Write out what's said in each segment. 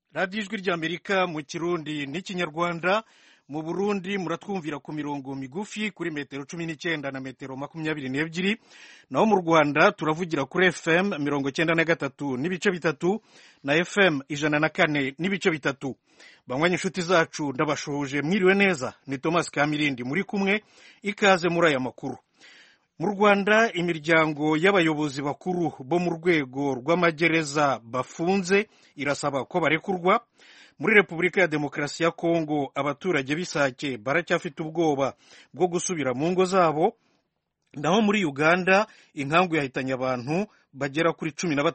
radiyo ijwi ry'Amerika mu Kirundi n'ikinyarwanda. Mu Burundi muratwumvira ku mirongo migufi kuri metero 19 na metero 22, naho mu Rwanda turavugira kuri FM 93 n'ibice bitatu na FM 104 n'ibice bitatu. Banywanyi inshuti zacu ndabashoje, mwiriwe neza, ni Thomas Kamirindi muri kumwe, ikaze muri aya makuru. Mu Rwanda imiryango y'abayobozi bakuru bo mu rwego rw'amagereza bafunze irasaba ko barekurwa. Muri Repubulika ya Demokarasi ya Kongo abaturage b'Isake baracyafite ubwoba bwo gusubira mu ngo zabo. Naho muri Uganda inkangu yahitanye abantu bagera kuri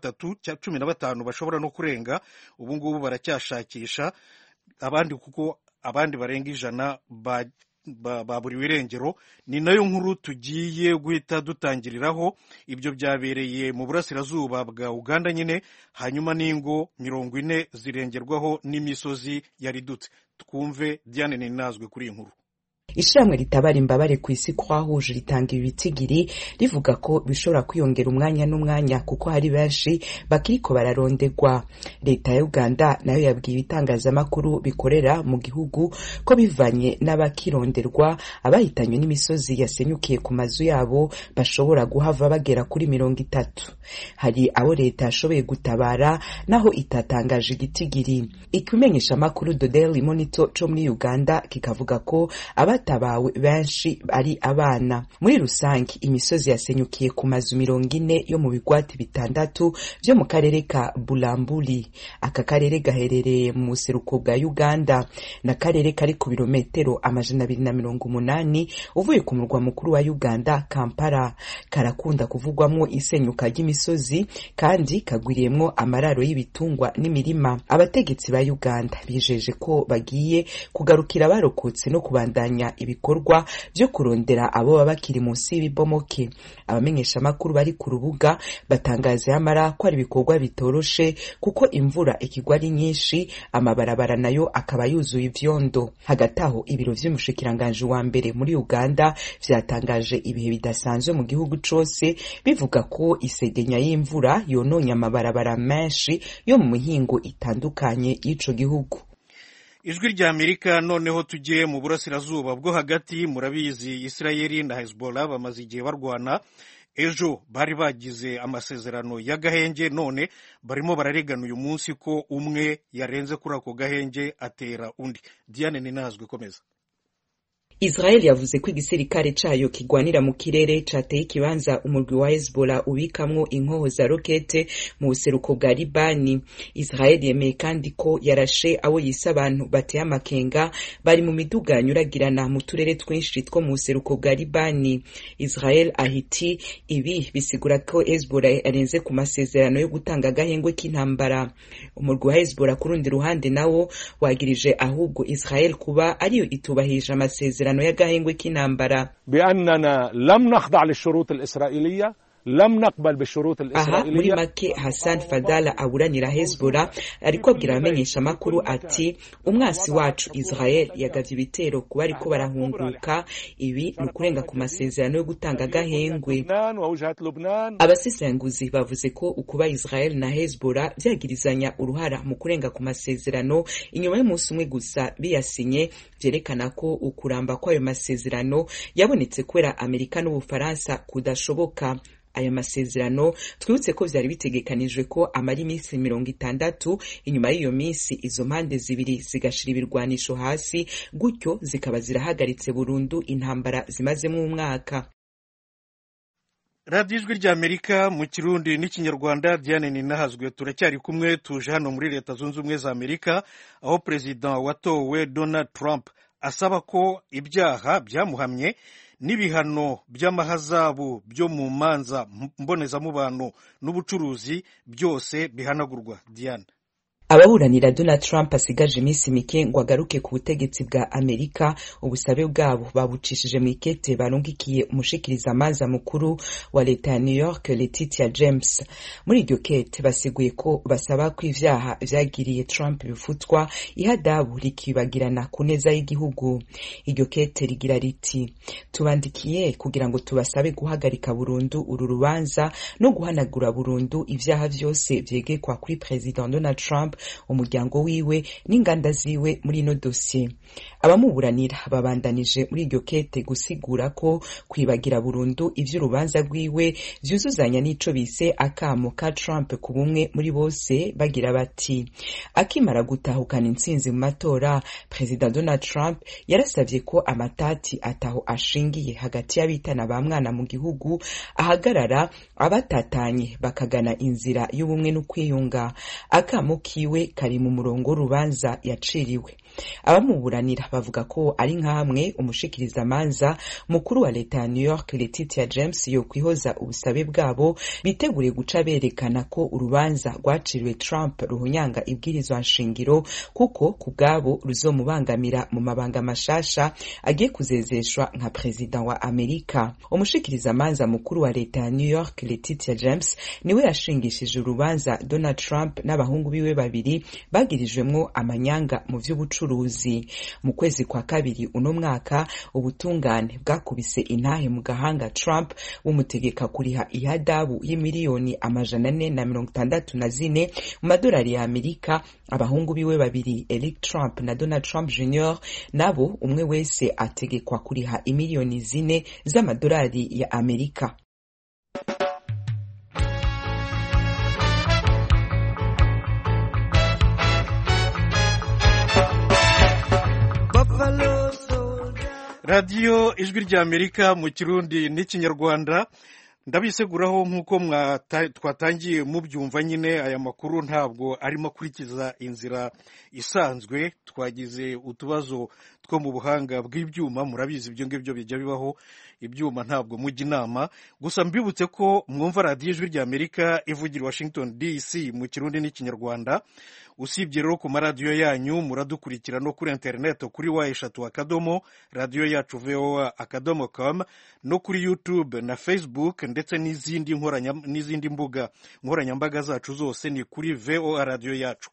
15 bashobora no kurenga. Ubu ngubu baracyashakisha abandi kuko abandi barenga 100 baburiwe irengero. Ni nayo nkuru tugiye guhita dutangiriraho. Ibyo byabereye mu burasirazuba bwa Uganda nyine, hanyuma n'ingo 40 zirengerwaho n'imisozi yaridutse. Twumve Diane Ninazwe kuri iyi nkuru. Ishyirahamwe ritabara imbabare ku isi kwahuje ritanga ibitigiri rivuga ko bishobora kwiyongera umwanya n'umwanya kuko hari benshi bakiriko bararondegwa. Leta ya Uganda nayo yabwiye ibitangazamakuru bikorera mu gihugu ko bivanye n'abakironderwa abahitanywe n'imisozi yasenyukiye ku mazu yabo bashobora guhava bagera kuri 30. Hari abo leta yashoboye gutabara naho itatangaje igitigiri. Ikimenyesha makuru The Daily Monitor cyo muri Uganda kikavuga ko tabawe benshi ari abana. Muri rusange imisozi yasenyukiye ku mazu 40 yo mu bigwati bitandatu byo mu karere ka Bulambuli. Aka karere gaherereye mu buseruko bwa Uganda na karere kari ku birometero 280 uvuye ku murwa mukuru wa Uganda Kampala. Karakunda kuvugwamwo isenyuka ry'imisozi kandi kagwiriyemwo amararo y'ibitungwa n'imirima. Abategetsi ba Uganda bijeje ko bagiye kugarukira barokotse no kubandanya ibikorwa byo kurondera abo babakiri munsi y'ibibomoke. Abamenyesha makuru bari ku rubuga batangaza yamara ko ari ibikorwa bitoroshe kuko imvura ikigwa ari nyinshi, amabarabara nayo akaba yuzuye ivyondo. Hagati aho ibiro vy'umushikiranganje wa mbere muri Uganda vyatangaje ibihe bidasanzwe mu gihugu cose bivuga ko isegenya y'imvura yononye amabarabara menshi yo mu mihingo itandukanye y'ico gihugu. Ijwi ry'Amerika noneho tugiye mu burasirazuba bwo hagati. Murabizi Israeli na Hezbollah bamaze igihe barwana. Ejo bari bagize amasezerano y'agahenge, none barimo bararegana uyu munsi ko umwe yarenze kuri ako gahenge atera undi. Diane Ninazwe komeza. Israel yavuze ko igisirikare cayo kigwanira mu kirere cateye ikibanza umurwi wa Hezbollah ubikamwo inkoho za rokete mu buseruko bwa Libani. Israel yemeye kandi ko yarashe abo yise abantu bateye amakenga bari mu miduga yanyuragirana mu turere twinshi two mu buseruko bwa Libani. Israel ahiti ibi bisigura ko Hezbollah yarenze ku masezerano yo gutanga agahengwe k'intambara. Umurwi wa Hezbollah ku rundi ruhande nawo wagirije ahubwo Israel kuba ariyo itubahije amasezerano يجاهنغ كينامبرا بأننا لم نخضع للشروط الإسرائيلية لم نقبل بالشروط الإسرائيلية. muri make Hassan Fadala aburanira Hezbollah ariko abwira abamenyesha makuru ati umwasi wacu Israel yagavye ibitero kuba ariko barahunguka. Ibi nukurenga ku masezerano yo gutanga agahengwe. Abasesenguzi bavuze ko ukuba Israel na Hezbollah vyagirizanya uruhara mu kurenga ku masezerano inyuma y'umunsi umwe gusa biyasinye vyerekana ko ukuramba kwayo masezerano yabonetse kwera Amerika n'Ubufaransa kudashoboka. Aya masezerano twibutse ko vyari bitegekanijwe ko amari iminsi 60. Inyuma y'iyo minsi izo mpande zibiri zigashira ibirwanisho hasi, gutyo zikaba zirahagaritse burundu intambara zimazemo umwaka. radiyo ijwi ry'Amerika mu Kirundi n'ikinyarwanda. Diane Ninahazwe turacyari kumwe, tuje hano muri Leta Zunze Ubumwe za Amerika aho President watowe Donald Trump asaba ko ibyaha byamuhamye n'ibihano by'amahazabu byo mu manza mbonezamubano n'ubucuruzi byose bihanagurwa. Diane. Ababuranira Donald Trump asigaje iminsi mike ngo agaruke ku butegetsi bwa Amerika, ubusabe bwabo babucishije mu ikete barungikiye umushikiriza amanza mukuru wa leta ya New York Letitia James. Muri iryo kete basiguye ko basaba ko ivyaha vyagiriye Trump bifutwa, ihadabu rikibagirana ku neza y'igihugu. Iryo kete rigira riti: tubandikiye kugira ngo tubasabe guhagarika burundu uru rubanza no guhanagura burundu ivyaha vyose vyegekwa kuri President Donald Trump umuryango wiwe n'inganda ziwe muri ino dosiye. Abamuburanira babandanije muri iryo kete gusigura ko kwibagira burundu ivy'urubanza rwiwe vyuzuzanya n'ico bise akamo ka Trump ku bumwe muri bose, bagira bati akimara gutahukana intsinzi mu matora, President Donald Trump yarasavye ko amatati ataho ashingiye hagati y'abitana ba mwana mu gihugu ahagarara, abatatanye bakagana inzira y'ubumwe n'ukwiyunga. Akamo kiwe kari mu murongo w'urubanza yaciriwe. Abamuburanira bavuga ko ari nk'amwe umushikiriza manza mukuru wa leta ya New York Letitia James yo kwihoza ubusabe bwabo, bitegure guca berekana ko urubanza rwaciriwe Trump ruhunyanga ibwirizwa nshingiro, kuko ku bwabo ruzomubangamira mu mabanga mashasha agiye kuzezeshwa nka president wa Amerika. Umushikiriza manza mukuru wa leta ya New York Letitia James niwe yashingishije urubanza Donald Trump n'abahungu biwe babiri bagirijwemwo amanyanga mu vy'ubucuruzi. Mu kwezi kwa kabiri uno mwaka, ubutungane bwakubise intahe mu gahanga Trump bumutegeka kuriha ihadabu y'imiliyoni 464 mu madolari ya Amerika. Abahungu biwe babiri, Eric Trump na Donald Trump Jr., nabo umwe wese ategekwa kuriha imiliyoni 4 z'amadolari ya Amerika. radiyo ijwi rya Amerika mu Kirundi n'ikinyarwanda. Ndabiseguraho nk'uko twatangiye mubyumva nyine, aya makuru ntabwo arimo kurikiza inzira isanzwe. Twagize utubazo two mu buhanga bw'ibyuma, murabizi ibyo ngibyo bijya bibaho, ibyuma ntabwo mujya inama. Gusa mbibutse ko mwumva radiyo ijwi rya Amerika ivugira Washington DC mu Kirundi n'ikinyarwanda. Usibye rero ku maradiyo yanyu, muradukurikira no kuri internet kuri wa3 radiyo yacu voa.com, no kuri YouTube na Facebook ndetse n'izindi mbuga nkoranyambaga zacu zose ni kuri VOA radiyo yacu.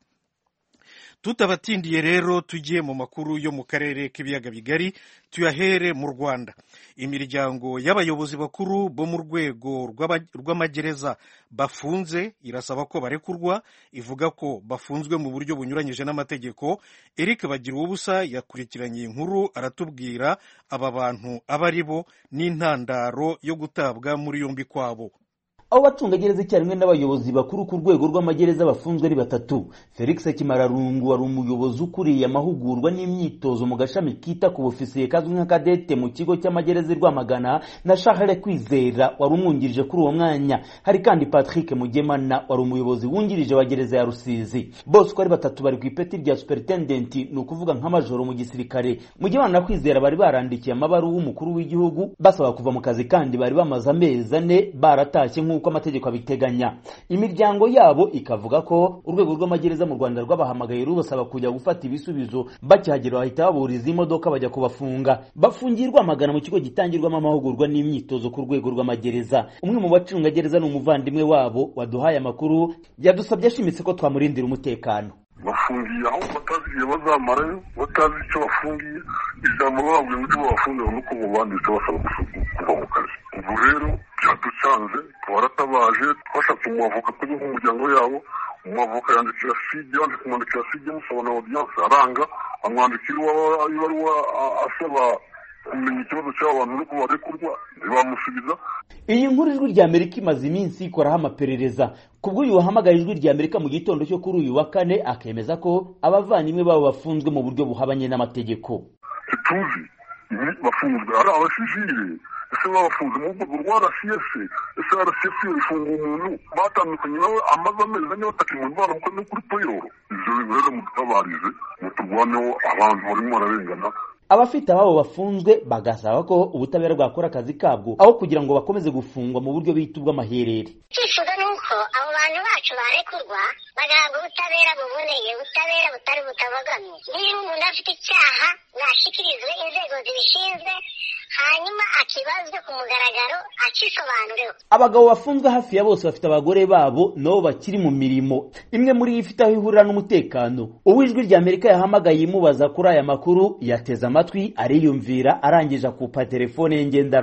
Tutabatindiye rero tugiye mu makuru yo mu karere k'ibiyaga bigari, tuyahere mu Rwanda. Imiryango y'abayobozi bakuru bo mu rwego rw'amagereza bafunze irasaba ko barekurwa, ivuga ko bafunzwe mu buryo bunyuranyije n'amategeko. Eric Bagiruwubusa yakurikiranye inkuru, aratubwira aba bantu aba ari bo n'intandaro yo gutabwa muri yombi kwabo. Abo bacungagereza icyarimwe n'abayobozi bakuru ku rwego rw'amagereza bafunzwe ari batatu. Felix Kimararungu wari umuyobozi ukuriye amahugurwa n'imyitozo mu gashami kita ku bufisiye kazwi nka kadete mu kigo cy'amagereza Rwamagana, na Charles Kwizera wari umwungirije kuri uwo mwanya. Hari kandi Patrick Mugemana wari umuyobozi wungirije wa gereza ya Rusizi. Bose ko ari batatu bari ku ipeti rya superintendent, ni ukuvuga nka majoro mu gisirikare. Mugemana na Kwizera bari barandikiye amabaruwa umukuru w'igihugu basaba kuva mu kazi, kandi bari bamaze amezi 4 baratashye uko amategeko abiteganya. Imiryango yabo ikavuga ko urwego rw'amagereza mu Rwanda rwabahamagaye rubasaba kujya gufata ibisubizo, bakihagera bahita baburiza imodoka bajya kubafunga. Bafungirwa Rwamagana mu kigo gitangirwamo amahugurwa n'imyitozo ku rwego rw'amagereza. Umwe mu bacungagereza n'umuvandimwe wabo waduhaye amakuru yadusabye ashimitse ko twamurindira umutekano. Bafungiye aho batazi igihe bazamarayo, batazi icyo bafungiye, ijambo bababwiye ngo icyo bafungiye nuko mubanditse basaba kuva mu kazi. Ubu rero byaducanze, twaratabaje, twashatse umwavoka turi nk'umuryango yabo. Umwavoka yandikira Sidi, yandika kumwandikira Sidi musaba na audience, aranga amwandikira ibaruwa asaba kumenya ikibazo cy'abantu nuko barekurwa, ntibamusubiza. Iyi nkuru ijwi rya Amerika imaze iminsi ikoraho amaperereza. Kubwo uyu wahamagaye ijwi rya Amerika mu gitondo cyo kuri uyu wa kane, akemeza ko abavandimwe babo bafunzwe mu buryo buhabanye n'amategeko. Tuzi bafunzwe ari abasivile, ese bafunze mu rwego rwa RCS, ese RCS ifunga umuntu batandukanye nawe amaze amezi ane batakimwe baramuko no kuri payroll. Ivyo rero mutabarize, muturwaneho abantu barimo bararengana. Abafite ababo bafunzwe bagasaba ko ubutabera bwakora akazi kabwo aho kugira ngo bakomeze gufungwa mu buryo bitubwa amaherere. Icyifuzo nuko abo bantu bacu barekurwa bagahabwa ubutabera buboneye, ubutabera butari butabagamye. Niba umuntu afite icyaha nashikirizwe inzego zibishinzwe, hanyuma akibazwe ku mugaragaro akisobanureho. Abagabo bafunzwe hafi ya bose bafite abagore babo nabo bakiri mu mirimo. Imwe muri ifite aho ihurira n'umutekano. Uwijwi rya Amerika yahamagaye imubaza kuri aya makuru yateza amatwi ariyumvira, arangije akupa telefone ye ngendanwa.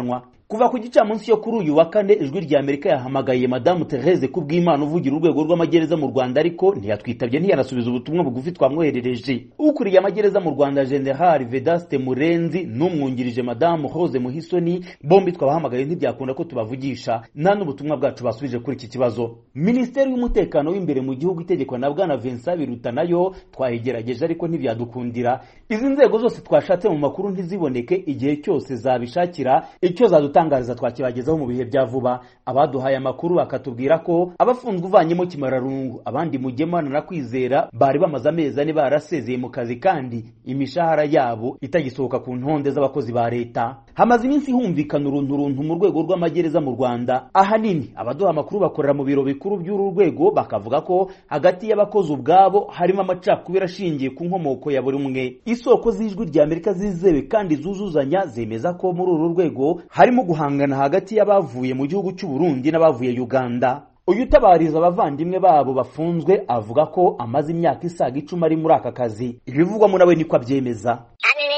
Kuva ku gicamunsi yo kuri uyu wa kane ijwi rya Amerika yahamagaye Madamu Therese Kubwimana uvugira urwego rw'amagereza mu Rwanda, ariko ntiyatwitabye ntiyanasubiza ubutumwa bugufi twamwoherereje. Ukuriye amagereza mu Rwanda General Vedaste Murenzi n'umwungirije Madamu Rose Muhisoni, bombi twabahamagaye ntibyakunda ko tubavugisha, nta n'ubutumwa bwacu basubije kuri iki kibazo. Minisiteri y'umutekano w'imbere mu gihugu itegekwa na Bwana Vincent Biruta nayo twahigerageje ariko ntibyadukundira. Izi nzego zose twashatse mu makuru ntiziboneke, igihe cyose zabishakira icyo zadutangariza twakibagezaho mu bihe bya vuba. Abaduhaye amakuru bakatubwira ko abafunzwe uvanyemo Kimararungu, abandi Mugemana na Kwizera bari bamaze amezi ane barasezeye mu kazi kandi imishahara yabo itagisohoka ku ntonde z'abakozi ba leta. Hamaze iminsi humvikana urunturuntu mu rwego rw'amagereza mu Rwanda. Ahanini abaduha amakuru bakorera mu biro bikuru by'uru rwego bakavuga ko hagati y'abakozi ubwabo harimo amacakubiri ashingiye ku nkomoko ya buri umwe. Isoko z'ijwi rya Amerika zizewe kandi zuzuzanya zemeza ko muri uru rwego harimo guhangana hagati y'abavuye mu gihugu cy'u Burundi n'abavuye Uganda. Uyu utabariza abavandimwe babo bafunzwe avuga ko amaze imyaka isaga 10 ari muri aka kazi. Ibivugwa mu nawe niko abyemeza.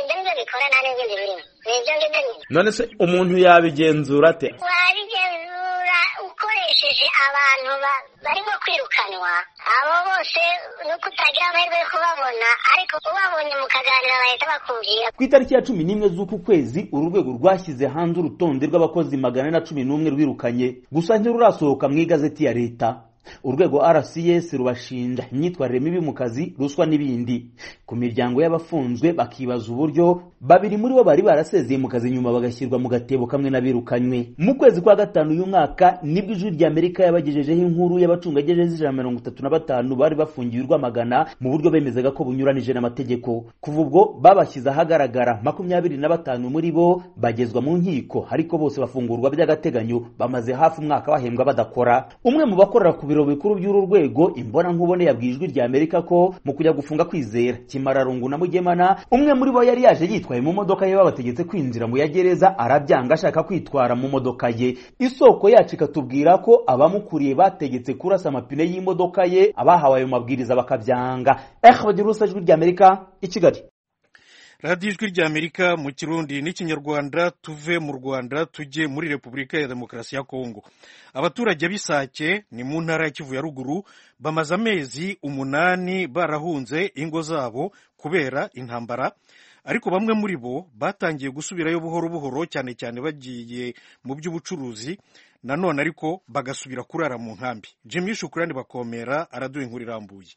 None se umuntu yabigenzura ate? Wabigenzura ukoresheje abantu barimo kwirukanwa, abo bose nuko utagira amahirwe yo kubabona, ariko ubabonye mukaganira bahita bakubwira. Ku itariki ya 11 z'uku kwezi uru rwego rwashyize hanze urutonde rw'abakozi 111 rwirukanye, gusa ntirurasohoka mu igazeti ya leta. Urwego RCS rubashinja imyitwarire mibi mu kazi, ruswa n'ibindi. Ku miryango y'abafunzwe bakibaza uburyo babiri muri bo bari barasezeye mu kazi nyuma bagashyirwa mu gatebo kamwe n'abirukanywe. Mu kwezi kwa gatanu uyu mwaka nibwo ijwi rya Amerika yabagejejeho inkuru y'abacungagereza 135 bari bafungiye Rwamagana mu buryo bemezaga ko bunyuranije n'amategeko. Kuva ubwo babashyize ahagaragara 25 muri bo bagezwa mu nkiko, ariko bose bafungurwa by'agateganyo, bamaze hafi umwaka bahembwa badakora. Umwe mu bakorera ku biro bikuru by'uru rwego imbona nkubone yabwiye ijwi rya Amerika ko mu kujya gufunga Kwizera, Kimararungu na Mugemana, umwe muri bo yari yaje yitwaye mu modoka ye babategetse kwinjira mu yagereza, arabyanga ashaka kwitwara mu modoka ye. Isoko yacu ikatubwira ko abamukuriye bategetse kurasa amapine y'imodoka ye, abahawe ayo mabwiriza bakabyanga. Bagirusa ijwi rya Amerika i Kigali. Radio Ijwi rya Amerika mu Kirundi n'Ikinyarwanda. Tuve mu Rwanda tujye muri Repubulika ya Demokarasi ya Kongo. Abaturage b'Isake ni mu ntara ya Kivu ya ruguru bamaze amezi 8 barahunze ingo zabo kubera intambara, ariko bamwe muri bo batangiye gusubirayo buhoro buhoro, cyane cyane bagiye mu by'ubucuruzi, nanone ariko bagasubira kurara mu nkambi. Jimmy Shukrani Bakomera araduha inkuru irambuye.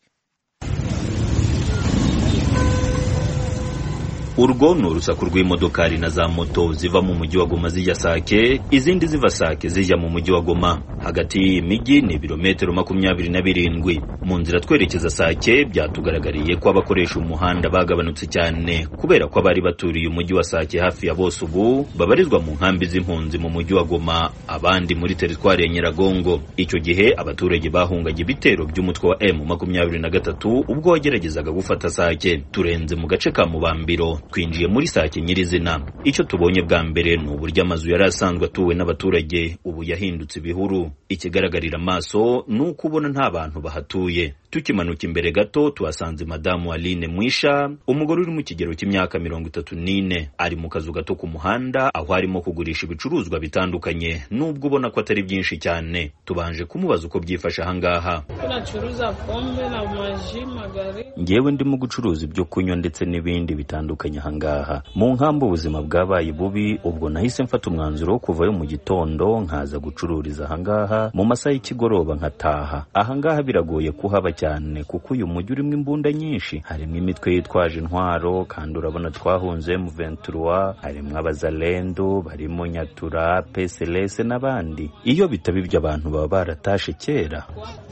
Urwo ni urusaku rw'imodokari na za moto ziva mu mujyi wa Goma zijya Sake, izindi ziva Sake zijya mu mujyi wa Goma. Hagati y'imijyi ni ibirometero 27. Mu nzira twerekeza Sake byatugaragariye ko abakoresha umuhanda bagabanutse cyane kubera ko abari baturiye umujyi wa Sake hafi ya bose ubu babarizwa mu nkambi z'impunzi mu mujyi wa Goma, abandi muri teritwari ya Nyiragongo. Icyo gihe abaturage bahungaga ibitero by'umutwe wa M23 ubwo wageragezaga gufata Sake. Turenze mu gace ka Mubambiro twinjiye muri Sake nyirizina. Icyo tubonye bwa mbere ni uburyo amazu yari asanzwe atuwe n'abaturage ubu yahindutse ibihuru. Ikigaragarira amaso ni uko ubona nta bantu bahatuye. Tukimanuka imbere gato tuhasanze Madamu Aline Mwisha, umugore uri mu kigero cy'imyaka 34, ari mu kazu gato ku muhanda aho arimo kugurisha ibicuruzwa bitandukanye, nubwo ubona ko atari byinshi cyane. Tubanje kumubaza uko byifasha ahangaha. Tunacuruza pombe na maji magari. Ngewe ndimo gucuruza ibyo kunywa ndetse n'ibindi bitandukanye ahangaha. Mu nkambi ubuzima bwabaye bubi, ubwo nahise mfata umwanzuro wo kuvayo mu gitondo nkaza gucururiza ahangaha, mu masaha y'ikigoroba nkataha. Ahangaha biragoye kuhaba cyane kuko uyu mujyi urimo imbunda nyinshi, harimo imitwe yitwaje intwaro kandi urabona twahunze mu 23, harimo abazalendo, barimo Nyatura, PSLS n'abandi. Iyo bitaba ibyo abantu baba baratashe kera.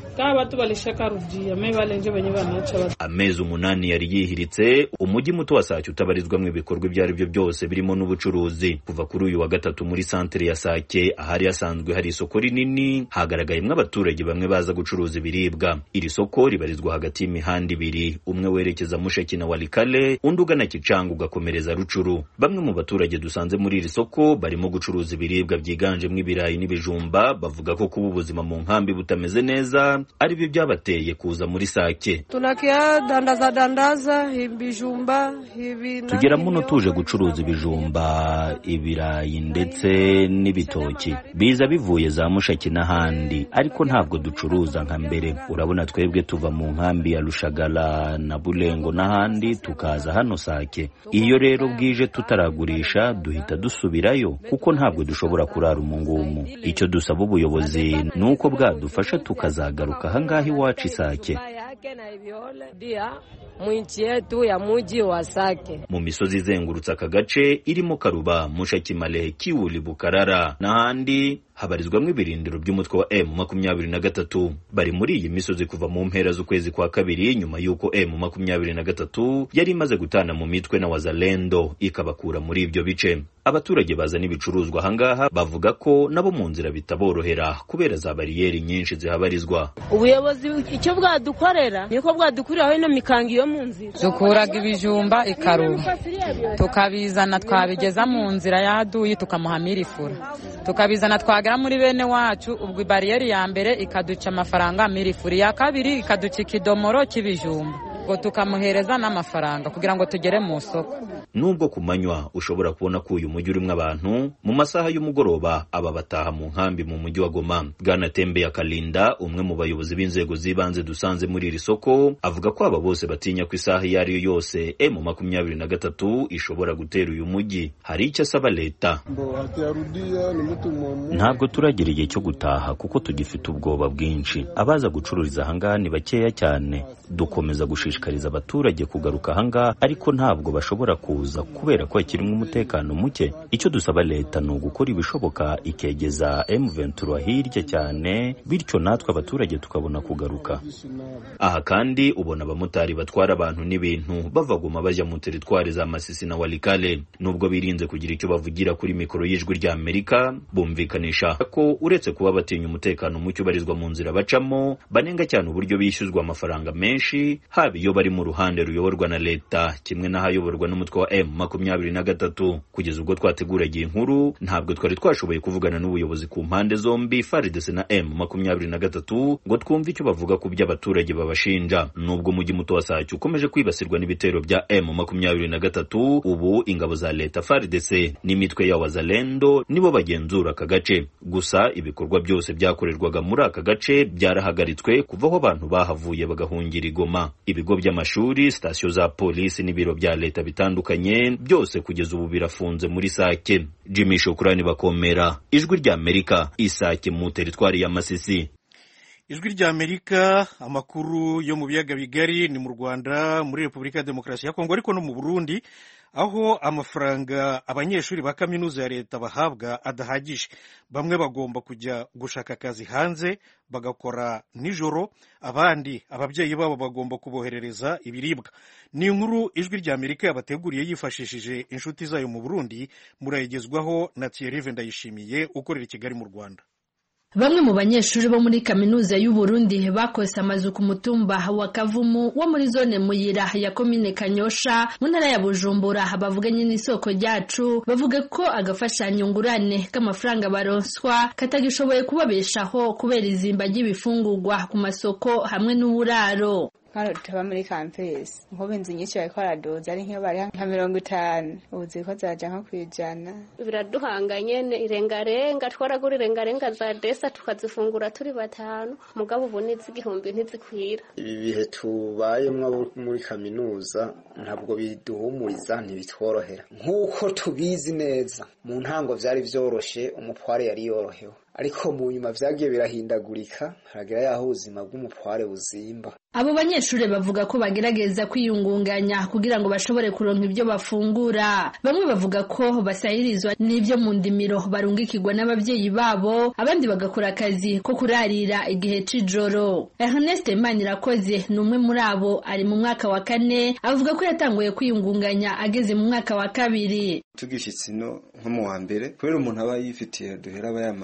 Amezi 8 yari yihiritse, umujyi muto wa Sake utabarizwamo ibikorwa ibyo ari byo byose birimo n'ubucuruzi. Kuva kuri uyu wa gatatu muri santere ya Sake ahari hasanzwe hari isoko rinini, hagaragayemo abaturage bamwe baza gucuruza ibiribwa. Iri soko soko ribarizwa hagati y'imihanda ibiri, umwe werekeza Mushaki na Walikale, undi ugana Kicanga ugakomereza Rucuru. Bamwe mu baturage dusanze muri iri soko barimo gucuruza ibiribwa byiganjemo ibirayi n'ibijumba, bavuga ko kuba ubuzima mu nkambi butameze neza ari byo byabateye kuza muri Sake. Tunakia dandaza ibijumba tugera muno tuje gucuruza ibijumba, ibirayi ndetse n'ibitoki, biza bivuye za Mushaki n'ahandi, ariko ntabwo ducuruza nka mbere. Urabona twebwe tuva mu nkambi ya Rushagala na Bulengo n'ahandi tukaza hano Sake. Iyo rero bwije tutaragurisha duhita dusubirayo kuko ntabwo dushobora kurara umungumu. Icyo dusaba ubuyobozi nuko bwadufasha tukazagaruka ahangaha iwacu Isake. Mu misozi izengurutse aka gace irimo Karuba, Mushaki, Malehe, Kiwuli, Bukarara n'ahandi habarizwamo ibirindiro by'umutwe wa M23. Bari muri iyi misozi kuva mu mpera z'ukwezi kwa kabiri, nyuma y'uko M23 yari imaze gutana mu mitwe na Wazalendo ikabakura muri ibyo bice. Abaturage bazana ibicuruzwa ahangaha bavuga ko nabo mu nzira bitaborohera kubera za bariyeri nyinshi zihabarizwa. Ubuyobozi icyo bwadukorera niko bwadukuriraho ino mikangi yo mu nzira. Dukuraga ibijumba Ikaruba tukabizana, twabigeza mu nzira yaduyi tukamuhamira ifura, tukabizana twagera muri bene wacu, ubwo bariyeri ya mbere ikaduca amafaranga mirifuri, ya kabiri ikaduca ikidomoro cy'ibijumba, ngo tukamuhereza n'amafaranga kugira ngo tugere mu soko. Nubwo kumanywa ushobora kubona ko uyu mujyi urimo abantu, mu masaha y'umugoroba aba bataha mu nkambi mu mujyi wa Goma. Bwana Tembe ya Kalinda, umwe mu bayobozi b'inzego z'ibanze dusanze muri iri soko, avuga ko aba bose batinya ko isaha iyo ari yo yose M23 ishobora gutera uyu mujyi. Hari icyo asaba leta. Ntabwo turagira igihe cyo gutaha kuko tugifite ubwoba bwinshi. Abaza gucururiza ahangaha ni bakeya cyane. Dukomeza gushishikariza abaturage kugaruka ahangaha, ariko ntabwo bashobora kuza kubera ko hakirimo umutekano muke. Icyo dusaba leta ni ugukora ibishoboka ikegeza M23 hirya cyane, bityo natwe abaturage tukabona kugaruka. Aha kandi ubona abamotari batwara abantu n'ibintu bava Goma bajya mu teritwari za Masisi na Walikale. Nubwo birinze kugira icyo bavugira kuri mikoro y'Ijwi rya Amerika, bumvikanisha ko uretse kuba batinya umutekano muke ubarizwa mu nzira bacamo, banenga cyane uburyo bishyuzwa amafaranga menshi, haba iyo bari mu ruhande ruyoborwa na leta kimwe n'ahayoborwa n'umutwe wa M23. Kugeza ubwo twateguragiye inkuru, ntabwo twari twashoboye kuvugana n'ubuyobozi ku mpande zombi, FARDC na M23, ngo twumve icyo bavuga ku by'abaturage babashinja. Nubwo umujyi muto wa Sake ukomeje kwibasirwa n'ibitero bya M23, ubu ingabo za leta FARDC n'imitwe ya Wazalendo nibo bagenzura aka gace. Gusa ibikorwa byose byakorerwaga muri aka gace byarahagaritswe kuva aho abantu bahavuye bagahungira Goma. Ibigo by'amashuri, sitasiyo za polisi n'ibiro bya leta bitandukanye byose kugeza ubu birafunze muri Sake. Jimmy Shukrani Bakomera, Ijwi rya Amerika, Isake mu teritwari ya Masisi. Ijwi rya Amerika, amakuru yo mu biyaga bigari ni mu Rwanda, muri Repubulika ya Demokarasi ya Kongo, ariko no mu Burundi, aho amafaranga abanyeshuri ba kaminuza ya leta bahabwa adahagije. Bamwe bagomba kujya gushaka akazi hanze bagakora nijoro, abandi ababyeyi babo bagomba kuboherereza ibiribwa. Ni inkuru Ijwi rya Amerika yabateguriye yifashishije inshuti zayo mu Burundi, murayigezwaho na Thierry Ndayishimiye ukorera i Kigali mu Rwanda. Bamwe mu banyeshuri bo muri kaminuza y'u Burundi bakose amazu ku mutumba wa Kavumu wo muri zone Muyira ya komine Kanyosha mu ntara ya Bujumbura. Bavuganye n'isoko ryacu, bavuga ko agafashanyo ngurane k'amafaranga baronswa katagishoboye kubabeshaho kubera izimba ry'ibifungurwa ku masoko hamwe n'uburaro. Hano tutaba muri campus nko benzi nyinshi bariko baradoza ari nk'iyo bari nka 50 ubu ziko zaja nko kwijana. Biraduhanganye irengarenga, twaragura irengarenga za desa tukazifungura turi batanu, mugabo ubu n'izigihumbi ntizikwira. Ibi bihe tubayemwo muri kaminuza ntabwo biduhumuriza, ntibitworohera nk'uko tubizi neza. Mu ntango vyari vyoroshe, umupware yari yorohewe, ariko mu nyuma vyagiye birahindagurika, haragira yaho ubuzima bw'umupware buzimba. Abo banyeshuri bavuga ko bagerageza kwiyungunganya kugira ngo bashobore kuronka ibyo bafungura. Bamwe bavuga ko basahirizwa n'ibyo mu ndimiro barungikirwa n'ababyeyi babo, abandi bagakora akazi ko kurarira igihe c'ijoro. Ernest Manirakoze ni umwe muri abo, ari mu mwaka wa 4, avuga ko yatanguye kwiyungunganya ageze mu mwaka wa 2. Tugishitse no nko mu wa mbere, kubera umuntu aba yifitiye duhera aba yamanukanye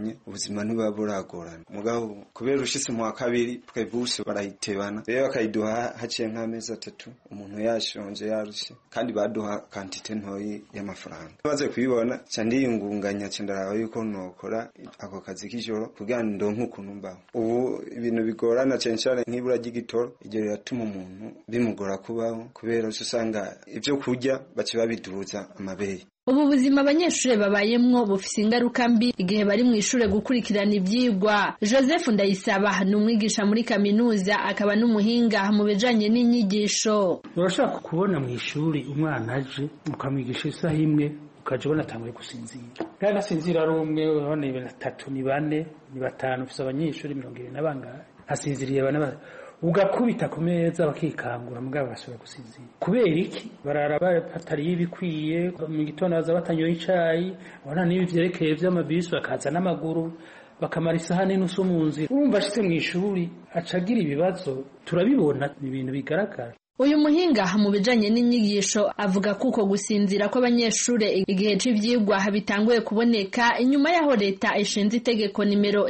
bivanye ubuzima ntibuba buragorana mugabo kubera ushitse mu wa kabiri twe bose barayitebana rero bakayiduha haciye nk'amezi 3 umuntu yashonje yarushe kandi baduha quantité ntoyi y'amafaranga baze kubibona cyandiyungunganya cyandaraho yuko nokora ako kazi k'ijoro kugira ndonke ukuntu mbaho ubu ibintu bigorana cyane nk'ibura ry'igitoro iryo riratuma umuntu bimugora kubaho kubera usanga ibyo kurya bace babiduruza amabeye. Ubu buzima abanyeshure babayemwo bufise ingaruka mbi igihe bari mu ishure gukurikirana ivyigwa. Joseph Ndayisaba ni umwigisha muri kaminuza akaba n'umuhinga mu bijanye n'inyigisho. Urashaka kubona mu ishuri umwana aje ukamwigisha isaha imwe ukaje ubona atanguye gusinzira. Kandi asinzira ari umwe urabona 3 ni 4 ni 5 ufise abanyeshuri 20 n'abangahe asinziriye bana ugakubita ku meza bakikangura mugabo basubira gusinzira kubera iki barara batari ibikwiye mu gitondo baza batanyoye icayi wana nibi vyerekeye vy'amabisi bakaza n'amaguru bakamara isaha n'inusu mu nzira urumva ashitse mu ishuri acagira ibibazo turabibona ibintu bigaragara. Uyu muhinga mu bijanye n'inyigisho avuga kuko gusinzira kw'abanyeshure igihe c'ivyigwa bitanguye kuboneka inyuma yaho leta ishinze itegeko nimero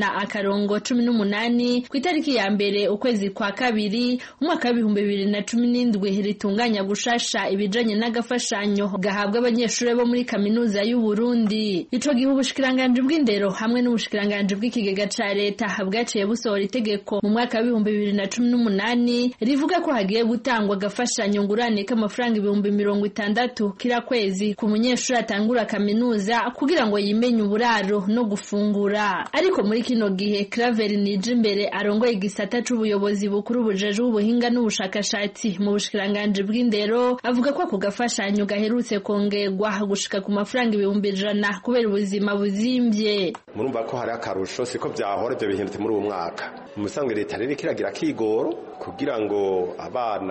100/18 ku itariki ya mbere ukwezi kwa kabiri umwaka wa 2017 ritunganya gushasha ibijanye n'agafashanyo gahabwa abanyeshure bo muri kaminuza y'u Burundi. Ico gihe ubushikiranganje bw'indero hamwe n'ubushikiranganje bw'ikigega ca leta bwaciye busohora itegeko mu mwaka wa 2018 rivuga ko hagiye gutangwa gafashanyo ngurane k'amafaranga 60,000 kila kwezi ku munyeshuri atangura kaminuza kugira ngo yimenye uburaro no gufungura. Ariko muri kino gihe Claver Nijimbere arongoye igisata c'ubuyobozi bukuru bujeje ubuhinga n'ubushakashatsi mu bushikiranganje bw'indero avuga ko ako gafashanyo gaherutse kongerwa gushika ku mafaranga 100,000 kubera ubuzima buzimvye. Murumva ko hari akarusho siko byahora byo bihindutse muri uwo mwaka. Musanzwe leta rero kiragira kigoro kugira ngo abana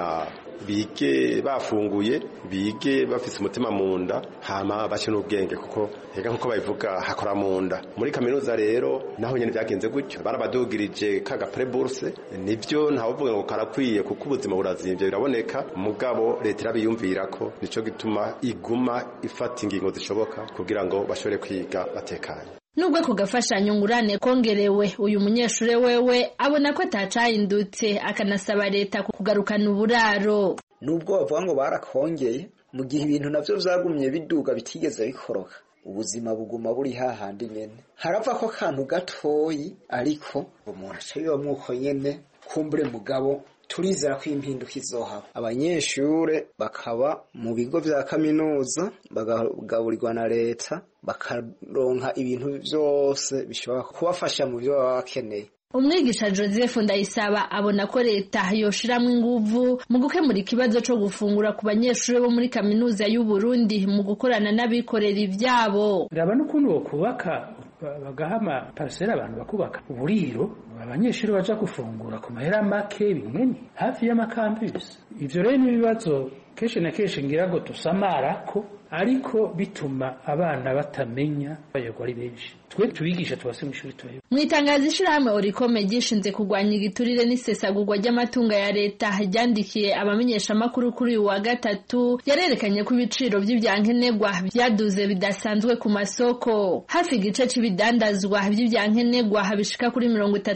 bige bafunguye bige bafise umutima munda hama bashe n'ubwenge kuko ega nkuko babivuga hakora munda. Muri kaminuza rero naho nyene byagenze gutyo barabadugirije kaga pre-bourse nivyo ntavuga ngo karakwiye kuko ubuzima burazimvye biraboneka mugabo leta irabiyumvira ko nico gituma iguma ifata ingingo zishoboka kugira ngo bashobore kwiga batekanye. Nubwo ko gafashanyo ngurane kongerewe uyu munyeshure wewe abona ko atacahindutse akanasaba leta kugarukana uburaro. Nubwo bavuga ngo barakongeye mu gihe ibintu navyo vyagumye biduga bitigeze bikoroka ubuzima buguma buri hahandi nyene harava ko kantu gatoyi ariko umuntu aciye mwuko nyene kumbure mugabo turizera ko impinduka izohaba. Abanyeshure bakaba mu bigo vya kaminuza bagaburirwa na leta bakaronka ibintu byose bishobora kubafasha mu byo baba bakeneye. Umwigisha Joseph Ndayisaba abona ko leta yoshiramwe inguvu mu gukemura ikibazo cyo gufungura ku banyeshure bo muri kaminuza y'u Burundi mu gukorana n'abikorera ivyabo. Raba n'ukuntu wo kubaka bagahama parcelle abantu bakubaka uburiro abanyeshure baja gufungura ku mahera make bimwe hafi y'amacampus. Ivyo rero n'ibibazo keshe na keshe ngira ngo tusamarako ariko bituma abana batamenya bayogwa ari benshi. Twe tubigisha tubase mu ishuri twayo. Mwitangazo ishirahamwe Orikome gishinze kugwanya igiturire n'isesagurwa ry'amatunga ya leta ryandikiye abamenyesha makuru kuri wa gatatu yarerekanye ko ibiciro by'ivyankenegwa byaduze bidasanzwe ku masoko. Hafi igice c'ibidandazwa by'ivyankenegwa bishika kuri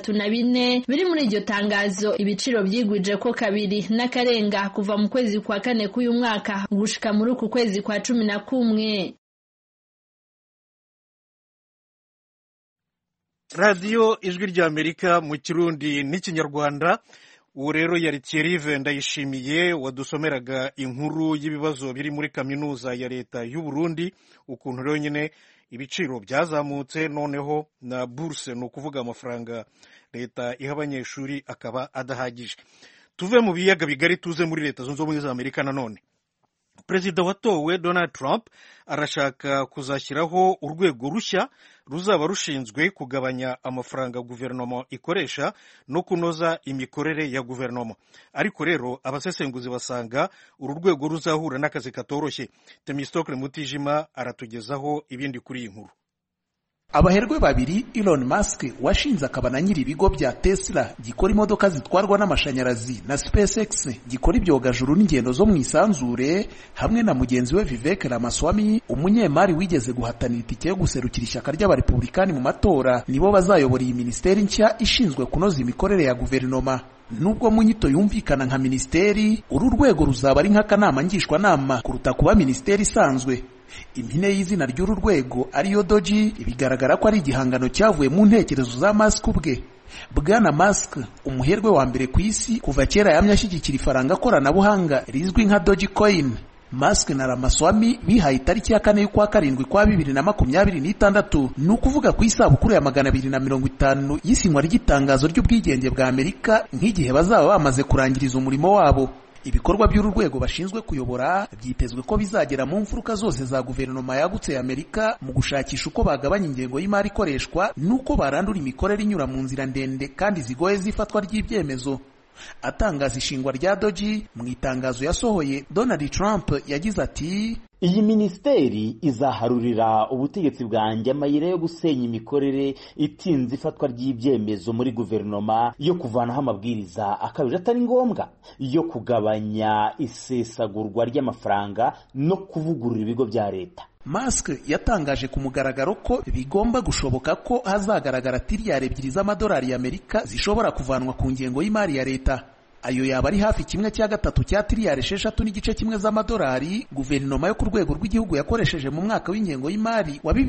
34 biri muri iryo tangazo ibiciro byigwije ko kabiri n'akarenga kuva mu kwezi kwa kane k'uyu mwaka gushika muri uku kwezi kwa 11. Radio Ijwi ry'Amerika mu Kirundi n'Ikinyarwanda. Uwo rero yari Thierry Ndayishimiye wadusomeraga inkuru y'ibibazo biri muri kaminuza ya leta y'u Burundi ukuntu rero nyine ibiciro byazamutse noneho na bourse no kuvuga amafaranga leta iha abanyeshuri akaba adahagije. Tuve mu biyaga bigari tuze muri leta zunze ubumwe za Amerika nanone. Perezida watowe Donald Trump arashaka kuzashyiraho urwego rushya ruzaba rushinzwe kugabanya amafaranga guverinoma ikoresha no kunoza imikorere ya guverinoma. Ariko rero abasesenguzi basanga uru rwego ruzahura n'akazi katoroshye. Temistokle Mutijima aratugezaho ibindi kuri iyi nkuru. Abaherwe babiri, Elon Musk washinze akaba na nyiri ibigo bya Tesla gikora imodoka zitwarwa n'amashanyarazi na SpaceX gikora ibyogajuru n'ingendo zo mu isanzure, hamwe na mugenzi we Vivek Ramaswamy, umunyemari wigeze guhatanira itike yo guserukira ishyaka ry'abarepublikani mu matora, nibo bazayobora iyi minisiteri nshya ishinzwe kunoza imikorere ya guverinoma. Nubwo mu nyito yumvikana nka minisiteri, uru rwego ruzaba ari nk'akanama ngishwanama kuruta kuba minisiteri isanzwe. Impine y'izina ry'uru rwego ariyo Doji bigaragara ko ari igihangano cyavuye mu ntekerezo za Musk ubwe. Bwana Musk, umuherwe wa mbere ku isi, kuva kera yamye ashyigikira ifaranga koranabuhanga rizwi nka Dogecoin. Musk na Ramaswamy bihaye itariki ya 4 y'ukwa karindwi kwa 2026, ni ukuvuga ku isabukuru ya 250 y'isinywa ry'itangazo ry'ubwigenge bwa Amerika, nk'igihe bazaba bamaze kurangiriza umurimo wabo. Ibikorwa by'uru rwego bashinzwe kuyobora byitezwe ko bizagera mu mfuruka zose za guverinoma yagutse ya Amerika mu gushakisha uko bagabanya ingengo y'imari ikoreshwa nuko barandura imikorere inyura mu nzira ndende kandi zigoye zifatwa ry'ibyemezo. Atangaza ishingwa rya Doji, mu itangazo yasohoye, Donald Trump yagize ati: iyi minisiteri izaharurira ubutegetsi bwanjye amayira yo gusenya imikorere itinze ifatwa ry'ibyemezo muri guverinoma, yo kuvanaho amabwiriza akabije atari ngombwa, yo kugabanya isesagurwa ry'amafaranga no kuvugurura ibigo bya leta. Musk yatangaje ku mugaragaro ko bigomba gushoboka ko hazagaragara tiriyari 2 z'amadolari y'Amerika zishobora kuvanwa ku ngengo y'imari ya leta. Ayo yaba ari hafi 1/3 cya tiriyari 6.1 z'amadolari guverinoma yo ku rwego rw'igihugu yakoresheje mu mwaka w'ingengo y'imari wa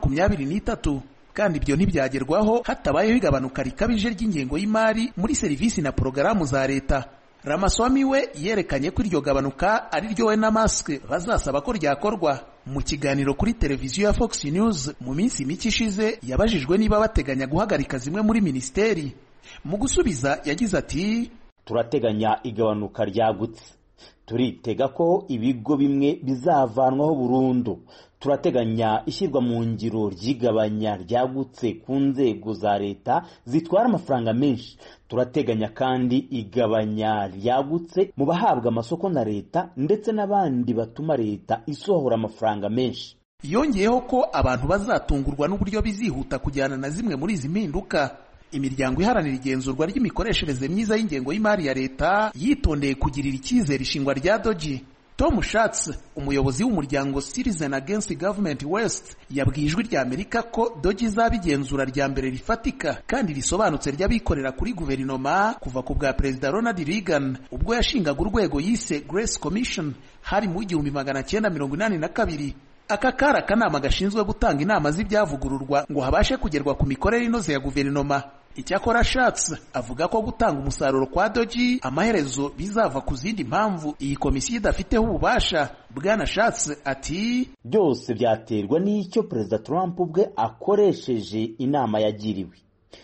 2023. Kandi ibyo ntibyagerwaho hatabayeho igabanuka rikabije ry'ingengo y'imari muri serivisi na porogaramu za leta. Ramaswamy we yerekanye ko iryo gabanuka ari ryo we na Musk bazasaba ko ryakorwa. Mu kiganiro kuri televiziyo ya Fox News mu minsi mike ishize, yabajijwe niba bateganya guhagarika zimwe muri ministeri. Mu gusubiza yagize ati: turateganya igabanuka ryagutse, turitega ko ibigo bimwe bizavanwaho burundu, turateganya ishyirwa mu ngiro ry'igabanya ryagutse ku nzego za leta zitwara amafaranga menshi, turateganya kandi igabanya ryagutse mu bahabwa amasoko na leta ndetse n'abandi batuma leta isohora amafaranga menshi. Yongeyeho ko abantu bazatungurwa n'uburyo bizihuta kujyana na zimwe muri izi mpinduka. Imiryango iharanira igenzurwa ry'imikoreshereze myiza y'ingengo y'imari ya leta yitondeye kugirira icyizere ishingwa rya Doji. Tom Schatz, umuyobozi w'umuryango Citizen Against Government West, yabwiye Ijwi rya Amerika ko Doji izaba igenzura rya mbere rifatika kandi risobanutse ry'abikorera kuri guverinoma kuva ku bwa Perezida Ronald Reagan ubwo yashingaga urwego yise Grace Commission hari mu 1982. Aka kari akanama gashinzwe gutanga inama z'ibyavugururwa ngo habashe kugerwa ku mikorere inoze ya guverinoma. Icyakora Schatz avuga ko gutanga umusaruro kwa Doji amaherezo bizava ku zindi mpamvu iyi komisiyo idafiteho ububasha. Bwana Schatz ati: byose byaterwa n'icyo Perezida Trump ubwe akoresheje inama yagiriwe.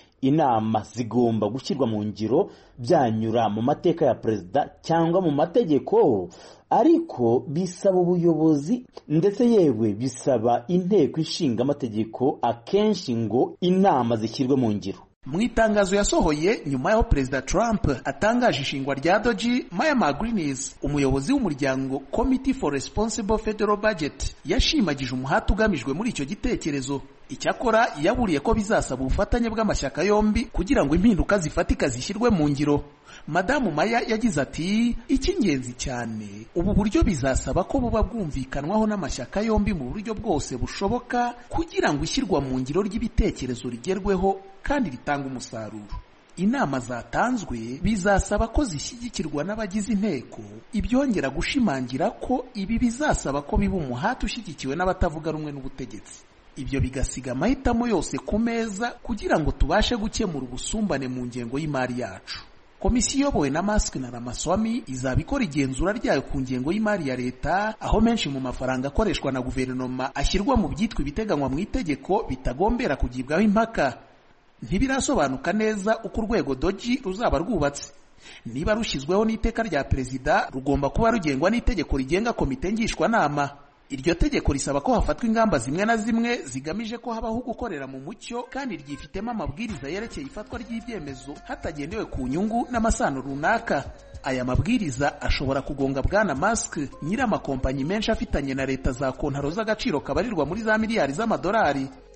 Inama zigomba gushyirwa mu ngiro byanyura mu mateka ya perezida cyangwa mu mategeko, ariko bisaba ubuyobozi ndetse yewe bisaba inteko ishinga amategeko akenshi ngo inama zishyirwe mu ngiro. Mu itangazo yasohoye nyuma y'aho Perezida Trump atangaje ishingwa rya Doji, Maya McGuinness, umuyobozi w'umuryango Committee for Responsible Federal Budget, yashimagije umuhati ugamijwe muri icyo gitekerezo. Icyakora yaburiye ko bizasaba ubufatanye bw'amashyaka yombi kugira ngo impinduka zifatika zishyirwe mu ngiro. Madamu Maya yagize ati: icy'ingenzi cyane ubu buryo bizasaba ko buba bwumvikanwaho n'amashyaka yombi mu buryo bwose bushoboka kugira ngo ishyirwa mu ngiro ry'ibitekerezo rigerweho kandi ritanga umusaruro. Inama zatanzwe bizasaba ko zishyigikirwa n'abagize inteko, ibyongera gushimangira ko ibi bizasaba ko biba umuhati ushyigikiwe n'abatavuga rumwe n'ubutegetsi. Ibyo bigasiga amahitamo yose ku meza kugira ngo tubashe gukemura ubusumbane mu ngengo y'imari yacu. Komisiyo iyobowe na Musk na Ramaswamy izaba ikora igenzura ryayo ku ngengo y'imari ya leta, aho menshi mu mafaranga akoreshwa na guverinoma ashyirwa mu byitwa ibiteganywa mu itegeko bitagombera kugibwaho impaka. Ntibirasobanuka neza uko urwego Doji ruzaba rwubatse. Niba rushyizweho n'iteka rya perezida, rugomba kuba rugengwa n'itegeko rigenga komite ngishwanama. Iryo tegeko risaba ko hafatwa ingamba zimwe na zimwe zigamije ko habaho gukorera mu mucyo kandi ryifitemo amabwiriza yerekeye ifatwa ry'ibyemezo hatagendewe ku nyungu n'amasano runaka. Aya mabwiriza ashobora kugonga Bwana Musk nyir'amakompanyi menshi afitanye na leta za kontaro z'agaciro kabarirwa muri za miliyari z'amadolari.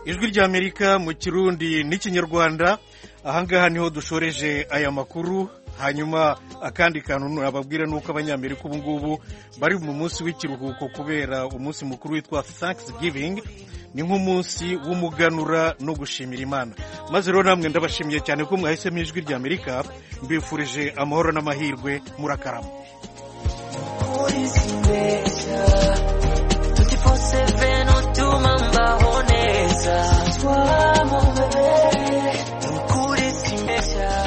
ijwi ry'Amerika mu Kirundi n'ikinyarwanda. Ahangaha niho dushoreje aya makuru. Hanyuma akandi kantu nababwira nuko abanyamerika ubu ngubu bari mu munsi w'ikiruhuko kubera umunsi mukuru witwa Thanksgiving. Ni nk'umunsi w'umuganura no gushimira Imana. Maze rero namwe ndabashimiye cyane ko mwahisemo ijwi ry'Amerika. Mbifurije amahoro n'amahirwe, murakarama.